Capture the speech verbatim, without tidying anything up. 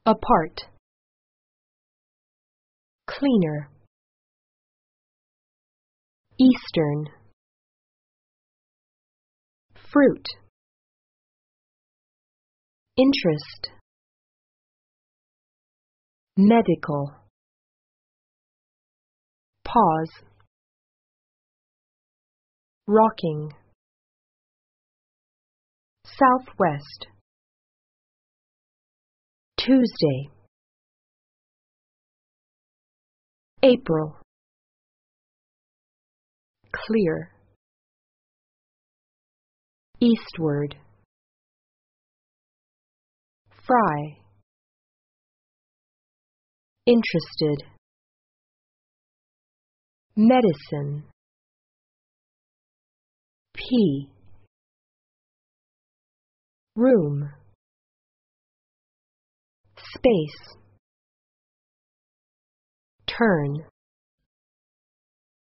apart, cleaner, eastern, fruit, interest, medical, pause, rocking, southwest, Tuesday, April, clear, eastward, fry, interested, medicine, pea, room, space, turn.